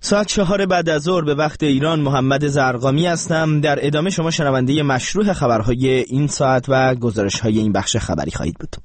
ساعت 4 بعد از ظهر به وقت ایران. محمد زرقامی هستم. در ادامه شما شنونده مشروع خبرهای این ساعت و گزارش‌های این بخش خبری خواهید بود.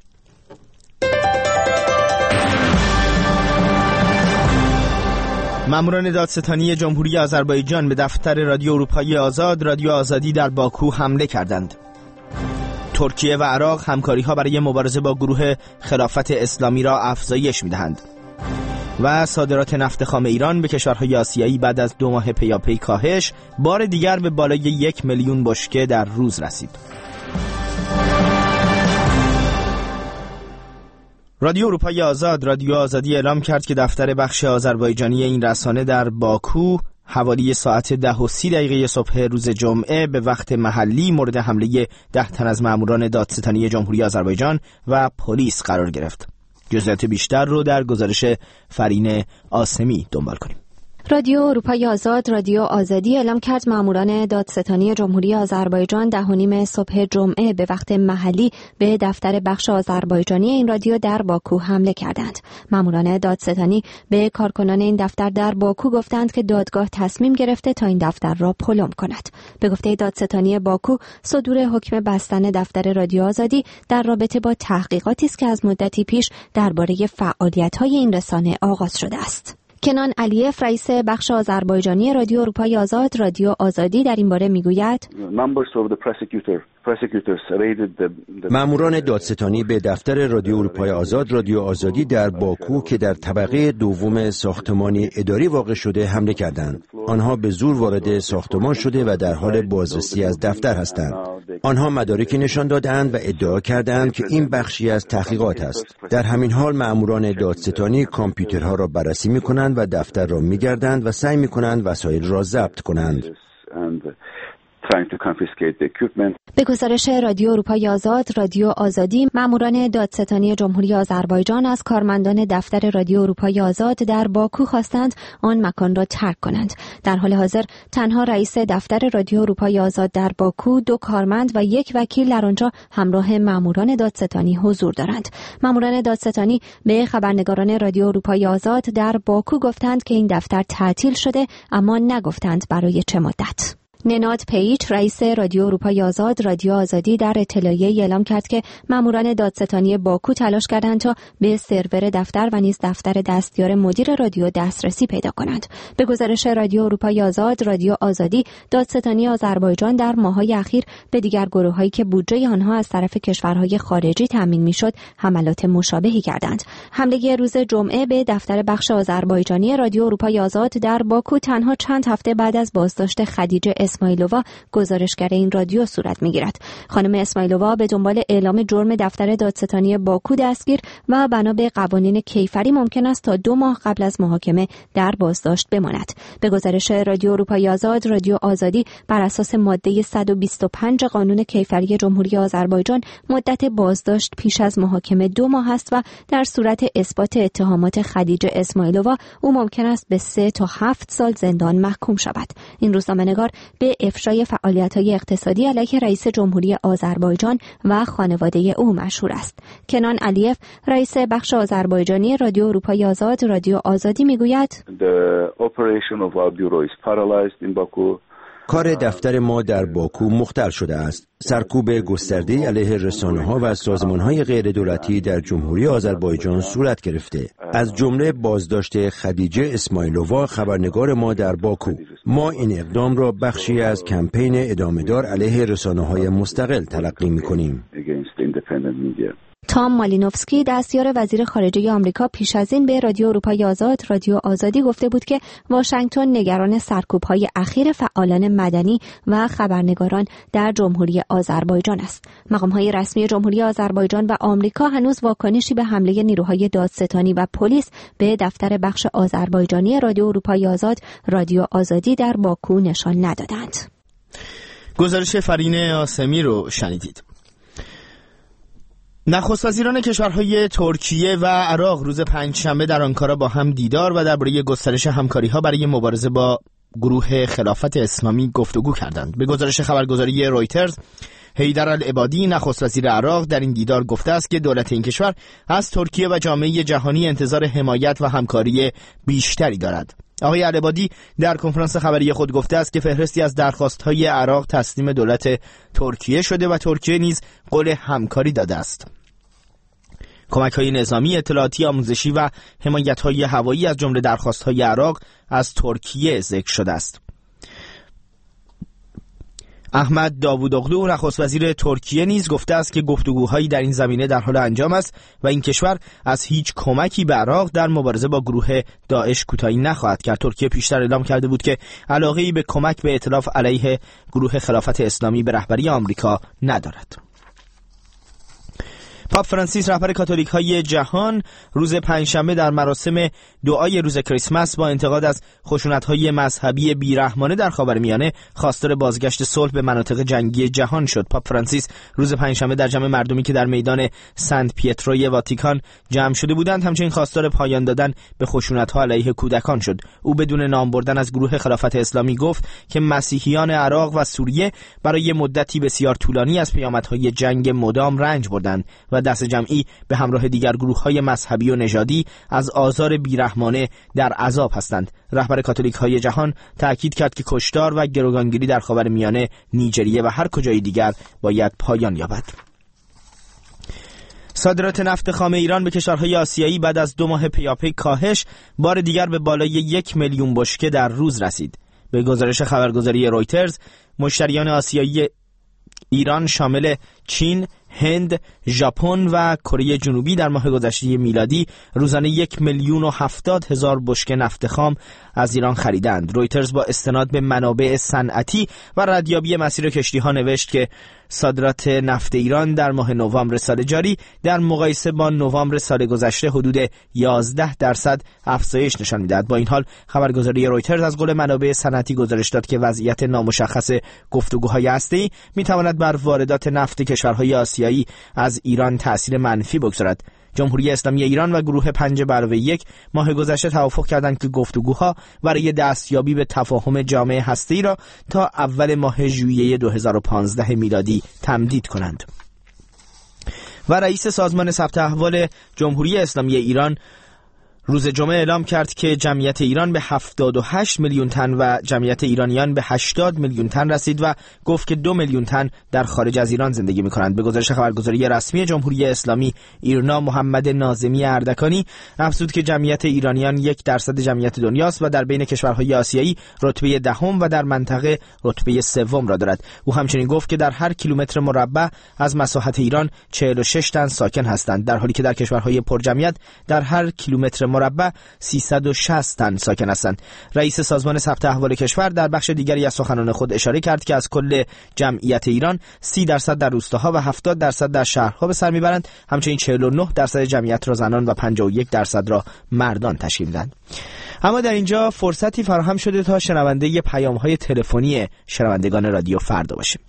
ماموران دادستانی جمهوری آذربایجان به دفتر رادیو اروپای آزاد، رادیو آزادی در باکو حمله کردند. ترکیه و عراق همکاری‌ها برای مبارزه با گروه خلافت اسلامی را افزایش می‌دهند. و صادرات نفت خام ایران به کشورهای آسیایی بعد از 2 ماه پیاپی کاهش، بار دیگر به بالای 1 میلیون بشکه در روز رسید. رادیو اروپای آزاد، رادیو آزادی اعلام کرد که دفتر بخش آذربایجانی این رسانه در باکو حوالی ساعت 10:30 صبح روز جمعه به وقت محلی مورد حمله 10 تن از ماموران دادستانی جمهوری آذربایجان و پلیس قرار گرفت. جزئیات بیشتر رو در گزارش فرین آسمی دنبال کنیم. رادیو اروپای آزاد، رادیو آزادی اعلام کرد ماموران دادستانی جمهوری آذربایجان 10:30 صبح جمعه به وقت محلی به دفتر بخش آذربایجانی این رادیو در باکو حمله کردند. ماموران دادستانی به کارکنان این دفتر در باکو گفتند که دادگاه تصمیم گرفته تا این دفتر را پلم کند. به گفته دادستانی باکو، صدور حکم بستن دفتر رادیو آزادی در رابطه با تحقیقاتی است که از مدتی پیش درباره فعالیت‌های این رسانه آغاز شده است. کنان علیف، رئیس بخش آذربایجانی رادیو اروپای آزاد، رادیو آزادی در این باره میگوید: ماموران دادستانی به دفتر رادیو اروپای آزاد، رادیو آزادی در باکو که در طبقه دوم ساختمانی اداری واقع شده حمله کردند. آنها به زور وارد ساختمان شده و در حال بازرسی از دفتر هستند. آنها مدارکی نشان دادند و ادعا کردند که این بخشی از تحقیقات است. در همین حال ماموران دادستانی کامپیوترها را بررسی می‌کنند و دفتر را می‌گردند و سعی می‌کنند وسایل را ضبط کنند. به گزارش رادیو اروپای آزاد، رادیو آزادی، ماموران دادستانی جمهوری آذربایجان از کارمندان دفتر رادیو اروپای آزاد در باکو خواستند آن مکان را ترک کنند. در حال حاضر تنها رئیس دفتر رادیو اروپای آزاد در باکو، 2 کارمند و 1 وکیل در آنجا همراه ماموران دادستانی حضور دارند. ماموران دادستانی به خبرنگاران رادیو اروپای آزاد در باکو گفتند که این دفتر تعطیل شده، اما نگفتند برای چه مدت. نناد پیچ، رئیس رادیو اروپای آزاد، رادیو آزادی در اطلاعیه‌ای اعلام کرد که ماموران دادستانی باکو تلاش کردند تا به سرور دفتر و نیز دفتر دستیار مدیر رادیو دسترسی پیدا کنند. به گزارش رادیو اروپای آزاد، رادیو آزادی، دادستانی آذربایجان در ماه‌های اخیر به دیگر گروه‌هایی که بودجه آنها از طرف کشورهای خارجی تامین می‌شد حملات مشابهی کردند. حمله روز جمعه به دفتر بخش آذربایجانی رادیو اروپای آزاد در باکو تنها چند هفته بعد از بازداشت خدیجه اسماعیلووا، گزارشگر این رادیو، صورت می‌گیرد. خانم اسماعیلووا به دنبال اعلام جرم دفتر دادستانی باکو دستگیر و بنا به قوانین کیفری ممکن است تا 2 ماه قبل از محاکمه در بازداشت بماند. به گزارش رادیو اروپای آزاد، رادیو آزادی، بر اساس ماده 125 قانون کیفری جمهوری آذربایجان مدت بازداشت پیش از محاکمه 2 ماه است و در صورت اثبات اتهامات خدیجه اسماعیلووا او ممکن است به 3 تا 7 سال زندان محکوم شود. این روزنامه‌نگار به افشای فعالیت‌های اقتصادی علیه رئیس جمهوری آذربایجان و خانواده او مشهور است. کنان علیف، رئیس بخش آذربایجانی رادیو اروپای آزاد، رادیو آزادی میگوید: کار دفتر ما در باکو مختل شده است. سرکوب گسترده علیه رسانه‌ها و سازمان‌های غیردولتی در جمهوری آذربایجان صورت گرفته، از جمله بازداشت خدیجه اسماعیلووا، خبرنگار ما در باکو. ما این اقدام را بخشی از کمپین ادامه‌دار علیه رسانه‌های مستقل تلقی می‌کنیم. تام مالینوفسکی، دستیار وزیر خارجه آمریکا، پیش از این به رادیو اروپای آزاد، رادیو آزادی گفته بود که واشنگتن نگران سرکوب‌های اخیر فعالان مدنی و خبرنگاران در جمهوری آذربایجان است. مقام‌های رسمی جمهوری آذربایجان و آمریکا هنوز واکنشی به حمله نیروهای دادستانی و پلیس به دفتر بخش آذربایجانی رادیو اروپای آزاد، رادیو آزادی در باکو نشان ندادند. گزارش فرین آسمی رو شنیدید. نخست وزیران کشورهای ترکیه و عراق روز پنجشنبه در آنکارا با هم دیدار و درباره گسترش همکاری‌ها برای مبارزه با گروه خلافت اسلامی گفتگو کردند. به گزارش خبرگزاری رویترز، حیدر العبادی، نخست وزیر عراق، در این دیدار گفته است که دولت این کشور از ترکیه و جامعه جهانی انتظار حمایت و همکاری بیشتری دارد. آقای العبادی در کنفرانس خبری خود گفته است که فهرستی از درخواست‌های عراق تسلیم دولت ترکیه شده و ترکیه نیز قول همکاری داده است. کمک‌های نظامی، اطلاعاتی، آموزشی و حمایت‌های هوایی از جمله درخواست‌های عراق از ترکیه ذکر شده است. احمد داوودوغلو نخست وزیر ترکیه نیز گفته است که گفتگوهایی در این زمینه در حال انجام است و این کشور از هیچ کمکی به عراق در مبارزه با گروه داعش کوتاهی نخواهد کرد. ترکیه پیشتر اعلام کرده بود که علاقه‌ای به کمک به ائتلاف علیه گروه خلافت اسلامی به رهبری آمریکا ندارد. پاپ فرانسیس رهبر کاتولیک‌های جهان روز پنجشنبه در مراسم دعای روز کریسمس با انتقاد از خشونت‌های مذهبی بیرحمانه در خاورمیانه خواستار بازگشت صلح به مناطق جنگی جهان شد. پاپ فرانسیس روز پنجشنبه در جمع مردمی که در میدان سنت پیتروی واتیکان جمع شده بودند همچنین خواستار پایان دادن به خشونت‌ها علیه کودکان شد. او بدون نام بردن از گروه خلافت اسلامی گفت که مسیحیان عراق و سوریه برای مدتی بسیار طولانی از پیامدهای جنگ مدام رنج بردند و دست جمعی به همراه دیگر گروه‌های مذهبی و نژادی از آزار بیرحمانه در عذاب هستند. رهبر کاتولیک‌های جهان تأکید کرد که کشتار و گروگانگیری در خاورمیانه، نیجریه و هر کجای دیگر باید پایان یابد. صادرات نفت خام ایران به کشورهای آسیایی بعد از 2 ماه پیاپی کاهش بار دیگر به بالای 1 میلیون بشکه در روز رسید. به گزارش خبرگزاری رویترز، مشتریان آسیایی ایران شامل چین، هند، ژاپن و کره جنوبی در ماه گذشته میلادی روزانه 1,070,000 بشکه نفت خام از ایران خریدند. رویترز با استناد به منابع صنعتی و ردیابی مسیر کشتی‌ها نوشت که صادرات نفت ایران در ماه نوامبر سال جاری در مقایسه با نوامبر سال گذشته حدود 11% افزایش نشان می‌دهد. با این حال خبرگزاری رویترز از قول منابع صنعتی گزارش داد که وضعیت نامشخص گفتگوهای هسته‌ای می‌تواند بر واردات نفت کشورهای آسیایی از ایران تأثیر منفی بگذارد. جمهوری اسلامی ایران و گروه 5+1 ماه گذشته توافق کردند که گفتگوها برای دستیابی به تفاهم جامع هسته‌ای را تا اول ماه ژوئیه 2015 میلادی تمدید کنند. و رئیس سازمان ثبت احوال جمهوری اسلامی ایران روز جمعه اعلام کرد که جمعیت ایران به 78 میلیون تن و جمعیت ایرانیان به 80 میلیون تن رسید و گفت که 2 میلیون تن در خارج از ایران زندگی می‌کنند. به گزارش خبرگزاری رسمی جمهوری اسلامی ایرنا، محمد ناظمی اردکانی افزود که جمعیت ایرانیان 1% جمعیت دنیاست و در بین کشورهای آسیایی رتبه 10 و در منطقه رتبه 3 را دارد. او همچنین گفت که در هر کیلومتر مربع از مساحت ایران 46 تن ساکن هستند، در حالی که در کشورهای پرجمعیت در هر کیلومتر مربع 360 تن ساکن هستند. رئیس سازمان ثبت احوال کشور در بخش دیگری از سخنان خود اشاره کرد که از کل جمعیت ایران 30% در روستاها و 70% در شهرها به سر میبرند. همچنین 49% جمعیت را زنان و 51% را مردان تشکیل میدهند. اما در اینجا فرصتی فراهم شده تا شنونده پیام‌های تلفنی شنوندگان رادیو فردا باشیم.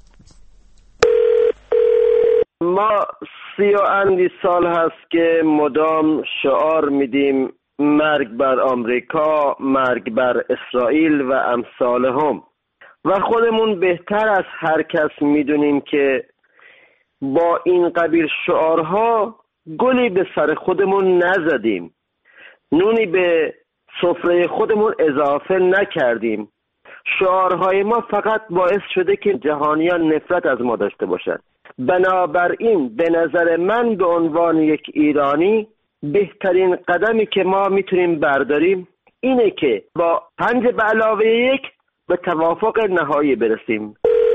ما 30 سال هست که مدام شعار میدیم مرگ بر آمریکا، مرگ بر اسرائیل و امثالهم، و خودمون بهتر از هر کس میدونیم که با این قبیل شعارها گلی به سر خودمون نزدیم، نونی به سفره خودمون اضافه نکردیم. شعارهای ما فقط باعث شده که جهانیان نفرت از ما داشته باشند. بنابراین به نظر من به عنوان یک ایرانی بهترین قدمی که ما میتونیم برداریم اینه که با 5+1 به توافق نهایی برسیم.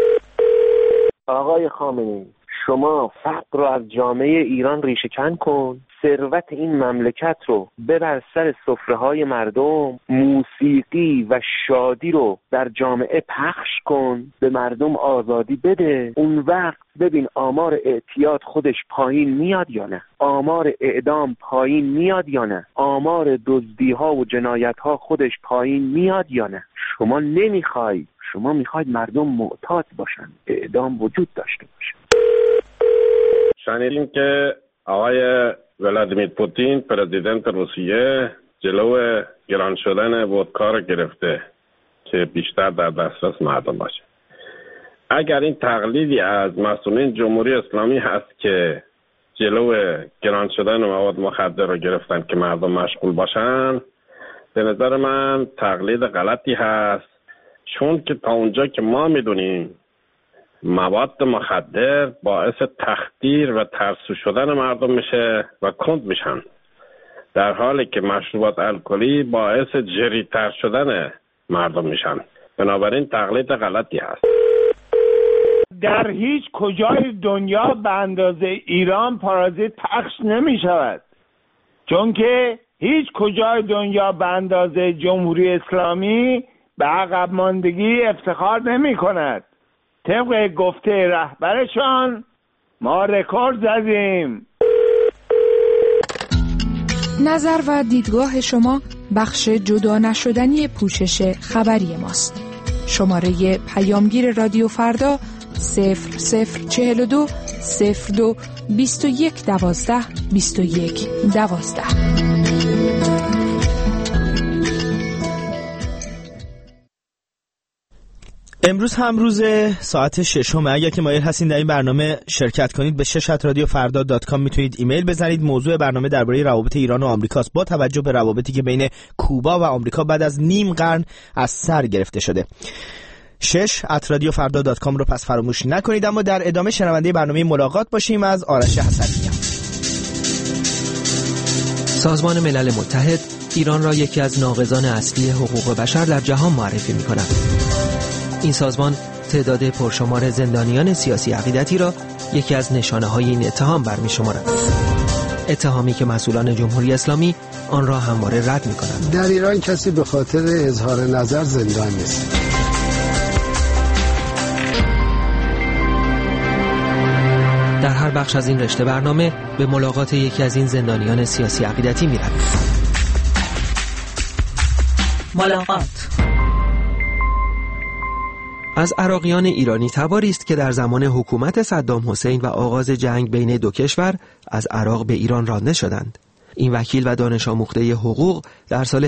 آقای خامنه‌ای، شما فقر رو از جامعه ایران ریشه‌کن کن، ثروت این مملکت رو ببر سر سفره‌های مردم، موسیقی و شادی رو در جامعه پخش کن، به مردم آزادی بده. اون وقت ببین آمار اعتیاد خودش پایین میاد یا نه، آمار اعدام پایین میاد یا نه، آمار دزدی‌ها و جنایت‌ها خودش پایین میاد یا نه. شما نمیخوای، شما میخواید مردم معتاد باشن، اعدام وجود داشته باشه. شنیدیم که آقای ولادیمیر پوتین پرزیدنت روسیه جلو گران شدن ودکا رو گرفته که بیشتر در دسترس مردم باشه. اگر این تقلیدی از مسئولین جمهوری اسلامی هست که جلو گران شدن مواد مخدر رو گرفتن که مردم مشغول باشن، به نظر من تقلید غلطی هست، چون که تا اونجا که ما میدونیم مواد مخدر باعث تخدیر و ترسو شدن مردم میشه و کند میشن، در حالی که مشروبات الکلی باعث جری‌تر شدن مردم میشن. بنابراین تقلید غلطی هست. در هیچ کجای دنیا به اندازه ایران پارازیت پخش نمی شود، چون که هیچ کجای دنیا به اندازه جمهوری اسلامی به عقب ماندگی افتخار نمی کند. طبق گفته رهبرشان ما رکورد زدیم. نظر و دیدگاه شما بخش جدا نشدنی پوشش خبری ماست. شماره پیامگیر رادیو فردا 0042 02 21 12 21 12. امروز هم روز ساعت 6. اگر که مایل هستین در این برنامه شرکت کنید به 6@radiofarda.com میتونید ایمیل بزنید. موضوع برنامه درباره روابط ایران و آمریکاست با توجه به روابطی که بین کوبا و آمریکا بعد از نیم قرن از سر گرفته شده. 6@radiofarda.com رو پس فراموش نکنید. اما در ادامه شنونده برنامه ملاقات باشیم از آرش حسنی. سازمان ملل متحد ایران را یکی از ناقضان اصلی حقوق بشر در جهان معرفی می‌کند. این سازمان تعداد پرشمار زندانیان سیاسی عقیدتی را یکی از نشانه‌های این اتهام برمی‌شمارد. اتهامی که مسئولان جمهوری اسلامی آن را همواره رد می‌کنند. در ایران کسی به خاطر اظهار نظر زندان نیست. در هر بخش از این رشته برنامه به ملاقات یکی از این زندانیان سیاسی عقیدتی می‌رویم. ملاقات از عراقیان ایرانی تباری است که در زمان حکومت صدام حسین و آغاز جنگ بین دو کشور از عراق به ایران رانده شدند. این وکیل و دانش آموخته حقوق در سال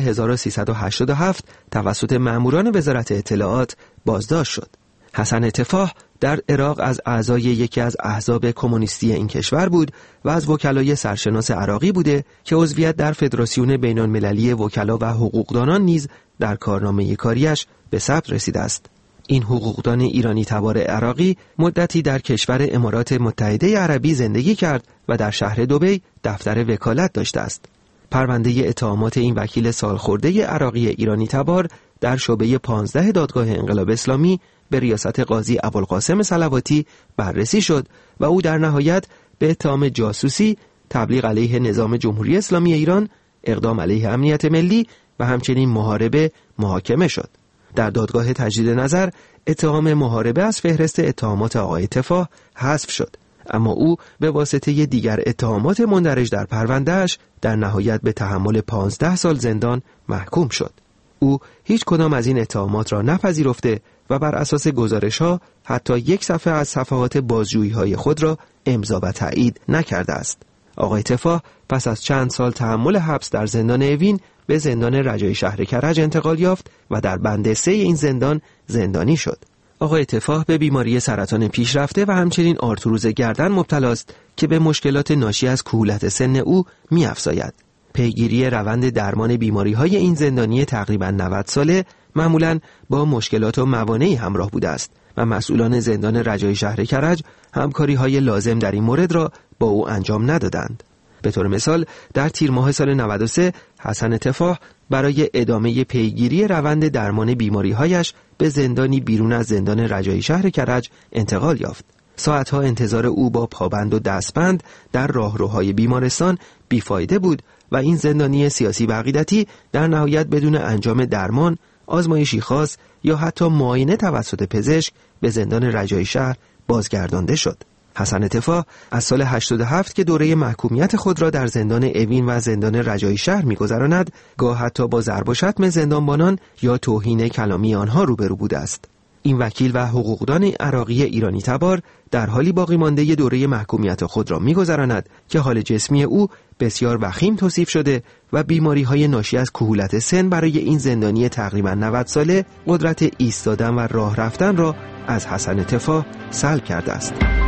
1387 توسط ماموران وزارت اطلاعات بازداشت شد. حسن تفاح در عراق از اعضای یکی از احزاب کمونیستی این کشور بود و از وکلای سرشناس عراقی بوده که عضویت در فدراسیون بین‌المللی وکلا و حقوقدانان نیز در کارنامه کاریش به ثبت رسیده است. این حقوقدان ایرانی تبار عراقی مدتی در کشور امارات متحده عربی زندگی کرد و در شهر دبی دفتر وکالت داشته است. پرونده اتهامات این وکیل سالخورده عراقی ایرانی تبار در شعبه 15 دادگاه انقلاب اسلامی به ریاست قاضی ابوالقاسم صلواتی بررسی شد و او در نهایت به اتهام جاسوسی، تبلیغ علیه نظام جمهوری اسلامی ایران، اقدام علیه امنیت ملی و همچنین محاربه محاکمه شد. در دادگاه تجدید نظر اتهام محاربه از فهرست اتهامات آقای تفاح حذف شد، اما او به واسطه دیگر اتهامات مندرج در پروندهش در نهایت به تحمل 15 سال زندان محکوم شد. او هیچ کدام از این اتهامات را نپذیرفته و بر اساس گزارش‌ها حتی یک صفحه از صفحات بازجویی‌های خود را امضا و تایید نکرده است. آقای تفاح پس از چند سال تحمل حبس در زندان اوین به زندان رجای شهر کرج انتقال یافت و در بند 3 این زندان زندانی شد. آقای تفاح به بیماری سرطان پیشرفته و همچنین آرتروز گردن مبتلا است که به مشکلات ناشی از کهولت سن او می‌افزاید. پیگیری روند درمان بیماری‌های این زندانی تقریباً 90 ساله معمولاً با مشکلات و موانعی همراه بوده است و مسئولان زندان رجای شهر کرج همکاری‌های لازم در این مورد را با او انجام ندادند. به طور مثال در تیر ماه سال 93 حسن تفاح برای ادامه پیگیری روند درمان بیماری‌هایش به زندانی بیرون از زندان رجای شهر کرج انتقال یافت. ساعتها انتظار او با پابند و دستبند در راهروهای بیمارستان بیفایده بود و این زندانی سیاسی و عقیدتی در نهایت بدون انجام درمان، آزمایشی خاص یا حتی معاینه توسط پزشک به زندان رجای شهر بازگردانده شد. حسن تفاح از سال 87 که دوره محکومیت خود را در زندان اوین و زندان رجای شهر می‌گذراند، گاه حتی با ضرب و شتم زندانبانان یا توهین کلامی آنها روبرو بوده است. این وکیل و حقوقدان عراقی ایرانی تبار در حالی باقی مانده دوره محکومیت خود را می‌گذراند که حال جسمی او بسیار وخیم توصیف شده و بیماری‌های ناشی از کهولت سن برای این زندانی تقریباً 90 ساله قدرت ایستادن و راه رفتن را از حسن تفاح سلب کرده است.